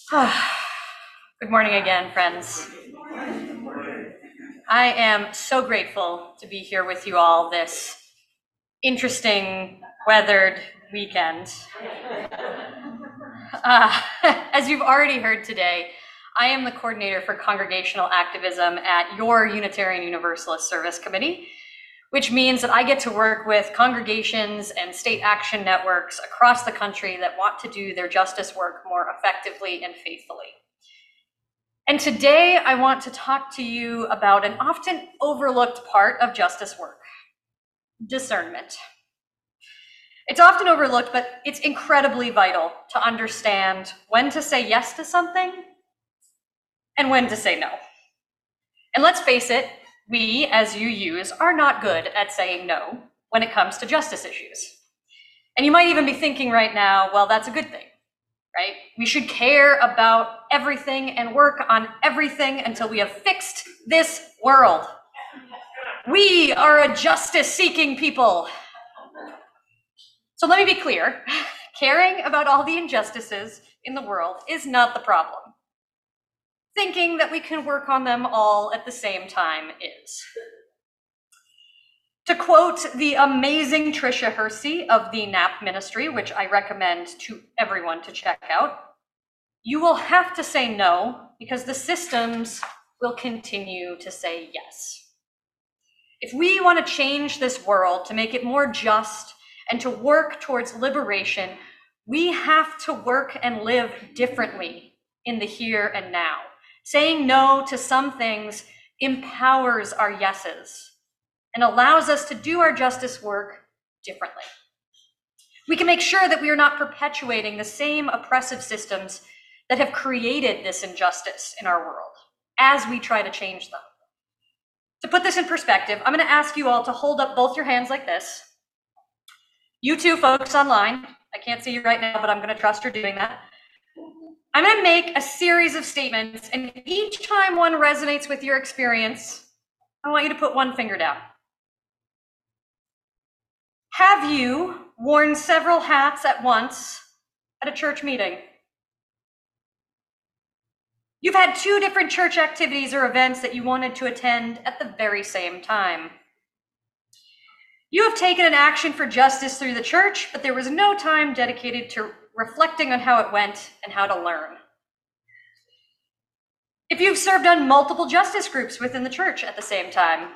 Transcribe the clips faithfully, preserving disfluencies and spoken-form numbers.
Good morning again, friends. I am so grateful to be here with you all this interesting weathered weekend. Uh, as you've already heard today, I am the coordinator for congregational activism at your Unitarian Universalist Service Committee, which means that I get to work with congregations and state action networks across the country that want to do their justice work more effectively and faithfully. And today I want to talk to you about an often overlooked part of justice work: discernment. It's often overlooked, but it's incredibly vital to understand when to say yes to something and when to say no. And let's face it, we, as U Us, are not good at saying no when it comes to justice issues. And you might even be thinking right now, well, that's a good thing, right? We should care about everything and work on everything until we have fixed this world. We are a justice-seeking people. So let me be clear, caring about all the injustices in the world is not the problem. Thinking that we can work on them all at the same time is. To quote the amazing Tricia Hersey of the N A P Ministry, which I recommend to everyone to check out, you will have to say no because the systems will continue to say yes. If we want to change this world to make it more just and to work towards liberation, we have to work and live differently in the here and now. Saying no to some things empowers our yeses and allows us to do our justice work differently. We can make sure that we are not perpetuating the same oppressive systems that have created this injustice in our world as we try to change them. To put this in perspective, I'm going to ask you all to hold up both your hands like this. You two folks online, I can't see you right now, but I'm going to trust you're doing that. I'm going to make a series of statements, and each time one resonates with your experience, I want you to put one finger down. Have you worn several hats at once at a church meeting? You've had two different church activities or events that you wanted to attend at the very same time. You have taken an action for justice through the church, but there was no time dedicated to reflecting on how it went and how to learn. If you've served on multiple justice groups within the church at the same time.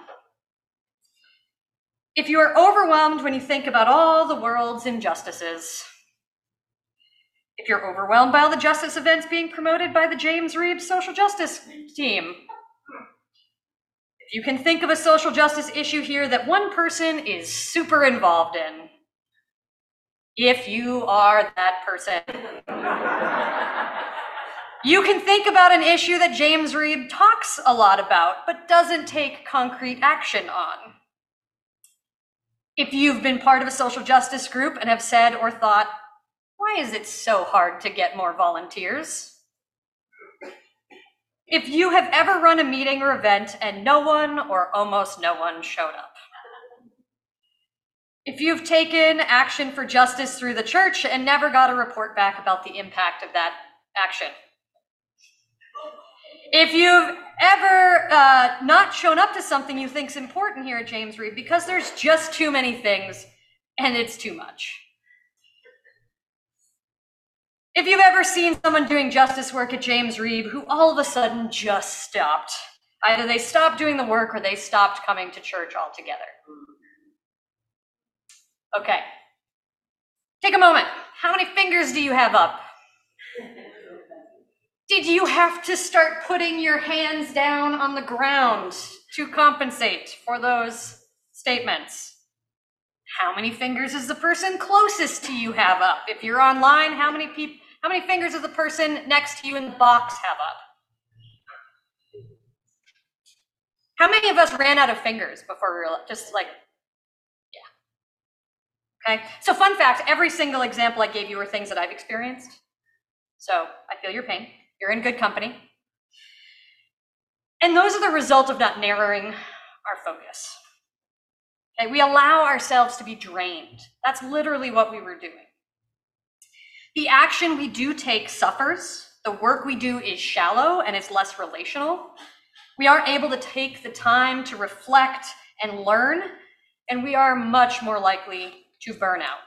If you are overwhelmed when you think about all the world's injustices. If you're overwhelmed by all the justice events being promoted by the James Reeb social justice team. If you can think of a social justice issue here that one person is super involved in. If you are that person. You can think about an issue that James Reeb talks a lot about, but doesn't take concrete action on. If you've been part of a social justice group and have said or thought, why is it so hard to get more volunteers? If you have ever run a meeting or event and no one or almost no one showed up. If you've taken action for justice through the church and never got a report back about the impact of that action. If you've ever uh, not shown up to something you think is important here at James Reeb because there's just too many things and it's too much. If you've ever seen someone doing justice work at James Reeb who all of a sudden just stopped. Either they stopped doing the work or they stopped coming to church altogether. Okay, take a moment. How many fingers do you have up? Did you have to start putting your hands down on the ground to compensate for those statements? How many fingers does the person closest to you have up? If you're online, how many people, how many fingers does the person next to you in the box have up? How many of us ran out of fingers before we were just like, yeah. Okay, so fun fact, every single example I gave you were things that I've experienced. So I feel your pain. You're in good company. And those are the result of not narrowing our focus. Okay, we allow ourselves to be drained. That's literally what we were doing. The action we do take suffers The work we do is shallow and it's less relational. We aren't able to take the time to reflect and learn, and we are much more likely to burn out.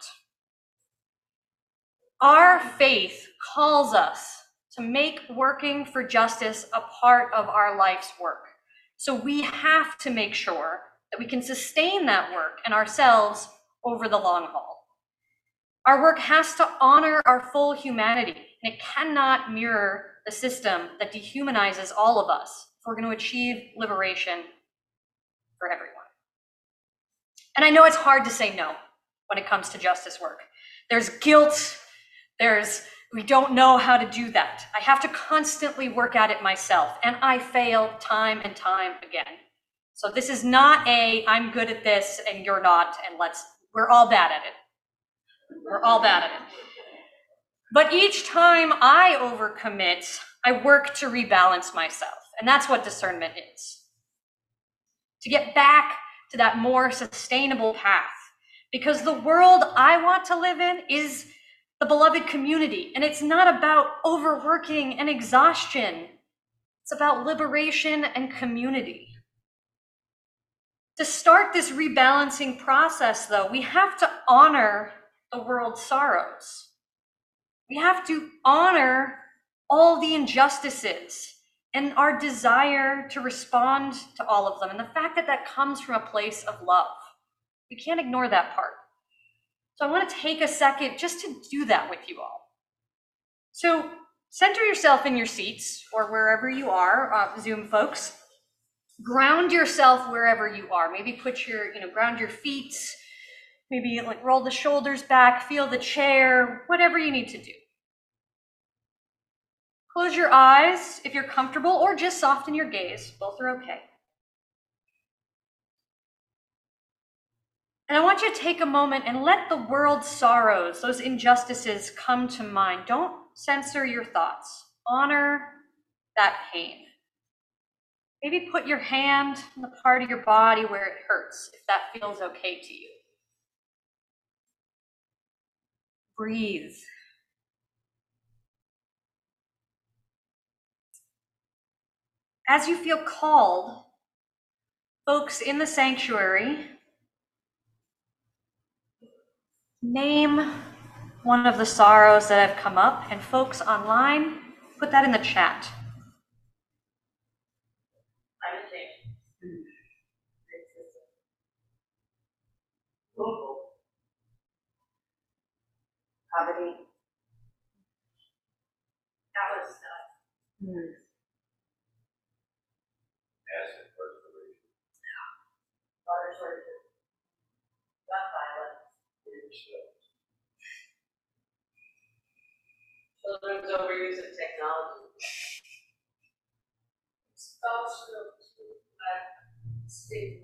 Our faith calls us to make working for justice a part of our life's work. So we have to make sure that we can sustain that work and ourselves over the long haul. Our work has to honor our full humanity, and it cannot mirror the system that dehumanizes all of us if we're going to achieve liberation for everyone. And I know it's hard to say no when it comes to justice work. There's guilt, there's, we don't know how to do that. I have to constantly work at it myself, and I fail time and time again. So this is not a, I'm good at this and you're not, and let's, we're all bad at it. We're all bad at it. But each time I overcommit, I work to rebalance myself, and that's what discernment is. To get back to that more sustainable path, because the world I want to live in is the beloved community, and it's not about overworking and exhaustion. It's about liberation and community. To start this rebalancing process, though, we have to honor the world's sorrows. We have to honor all the injustices and our desire to respond to all of them, and the fact that that comes from a place of love. We can't ignore that part. So I want to take a second just to do that with you all. So center yourself in your seats or wherever you are, uh, Zoom folks. Ground yourself wherever you are. Maybe put your, you know, ground your feet, maybe like roll the shoulders back, feel the chair, whatever you need to do. Close your eyes if you're comfortable, or just soften your gaze. Both are okay. And I want you to take a moment and let the world's sorrows, those injustices, come to mind. Don't censor your thoughts. Honor that pain. Maybe put your hand on the part of your body where it hurts, if that feels okay to you. Breathe. As you feel called, folks in the sanctuary, name one of the sorrows that have come up, and folks online, put that in the chat. Poverty. That was stuff. Mm. Acid perspiration. Water shortages. Gun violence. Children's overuse of technology. Spouse state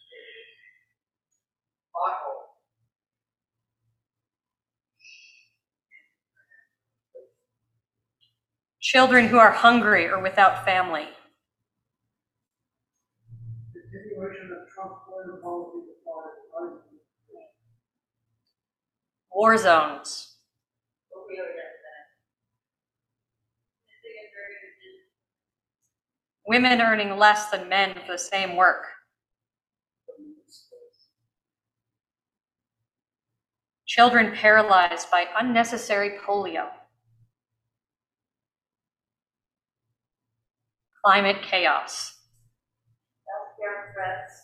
pothole. Children who are hungry or without family. War zones. Women earning less than men for the same work. Children paralyzed by unnecessary polio. Climate chaos. Healthcare threats.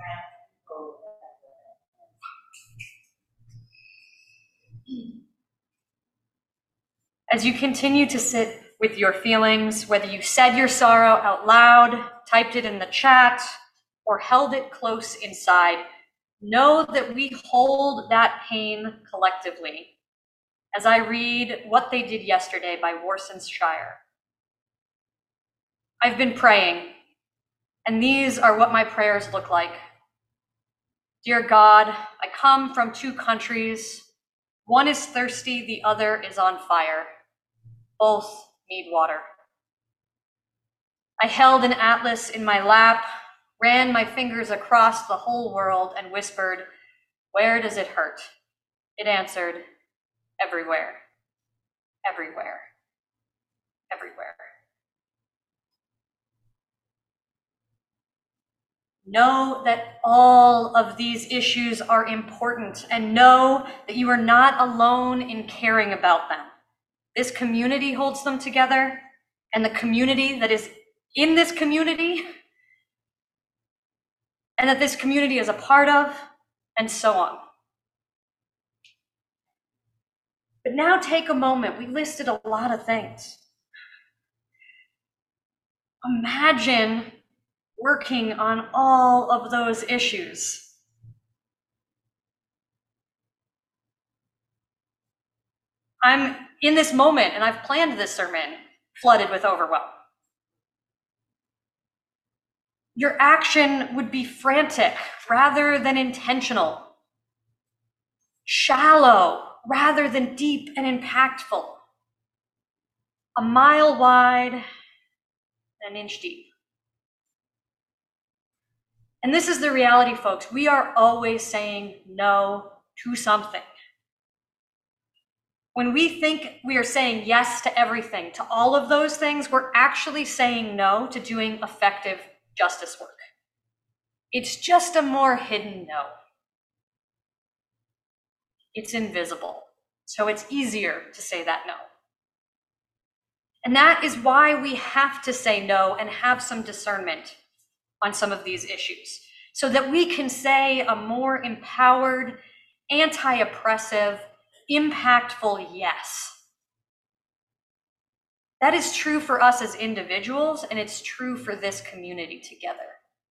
As you continue to sit with your feelings, whether you said your sorrow out loud, typed it in the chat, or held it close inside, know that we hold that pain collectively. As I read What They Did Yesterday by Warson's Shire. I've been praying, and these are what my prayers look like. Dear God, I come from two countries. One is thirsty, the other is on fire. Both need water. I held an atlas in my lap, ran my fingers across the whole world, and whispered, "Where does it hurt?" It answered, "Everywhere, everywhere, everywhere." Know that all of these issues are important, and know that you are not alone in caring about them. This community holds them together, and the community that is in this community, and that this community is a part of, and so on. But now take a moment. We listed a lot of things. Imagine working on all of those issues. I'm in this moment, and I've planned this sermon, flooded with overwhelm. Your action would be frantic rather than intentional, shallow rather than deep and impactful, a mile wide, an inch deep. And this is the reality, folks. We are always saying no to something. When we think we are saying yes to everything, to all of those things, we're actually saying no to doing effective justice work. It's just a more hidden no. It's invisible, so it's easier to say that no. And that is why we have to say no and have some discernment on some of these issues, so that we can say a more empowered, anti-oppressive, impactful yes. That is true for us as individuals, and it's true for this community together.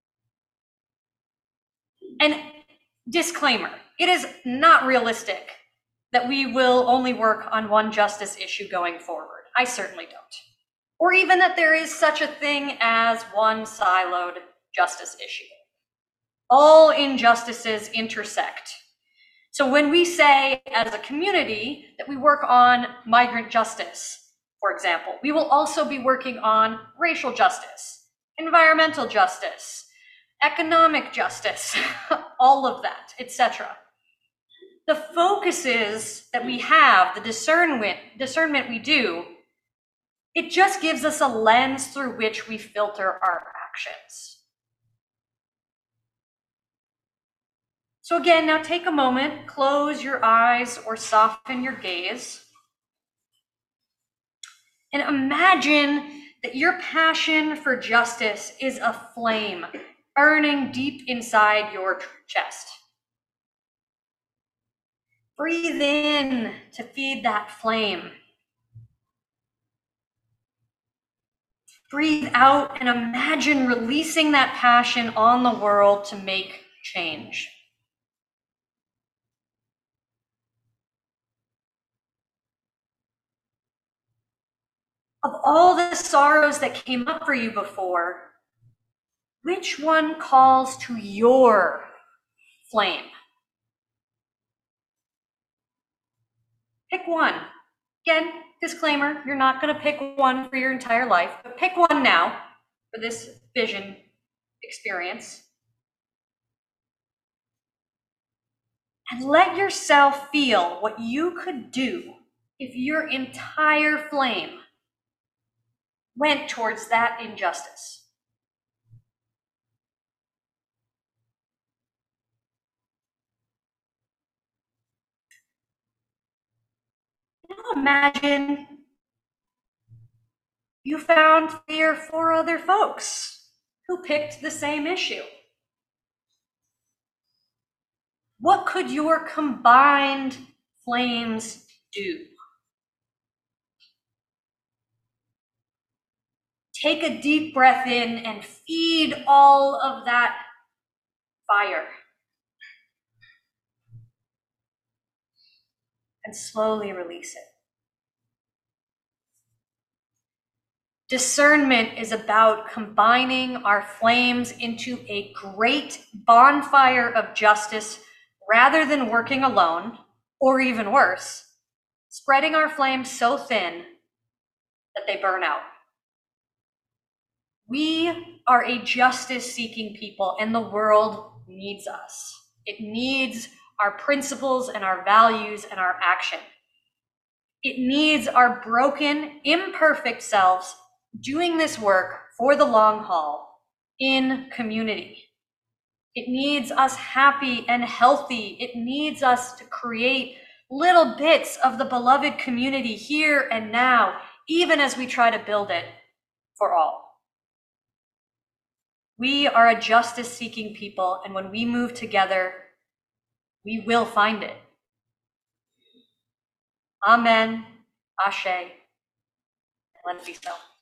And disclaimer, it is not realistic that we will only work on one justice issue going forward. I certainly don't. Or even that there is such a thing as one siloed justice issue. All injustices intersect. So when we say as a community that we work on migrant justice, for example, we will also be working on racial justice, environmental justice, economic justice, all of that, et cetera. The focuses that we have, the discernment, discernment we do, it just gives us a lens through which we filter our actions. So again, now take a moment, close your eyes or soften your gaze, and imagine that your passion for justice is a flame burning deep inside your chest. Breathe in to feed that flame. Breathe out and imagine releasing that passion on the world to make change. Of all the sorrows that came up for you before, which one calls to your flame? Pick one. Again, disclaimer, you're not going to pick one for your entire life, but pick one now for this vision experience. And let yourself feel what you could do if your entire flame went towards that injustice. Now imagine you found three or four other folks who picked the same issue. What could your combined flames do? Take a deep breath in and feed all of that fire. And slowly release it. Discernment is about combining our flames into a great bonfire of justice rather than working alone, or even worse, spreading our flames so thin that they burn out. We are a justice-seeking people, and the world needs us. It needs our principles and our values and our action. It needs our broken, imperfect selves doing this work for the long haul in community. It needs us happy and healthy. It needs us to create little bits of the beloved community here and now, even as we try to build it for all. We are a justice-seeking people, and when we move together, we will find it. Amen, Ashe, and let it be so.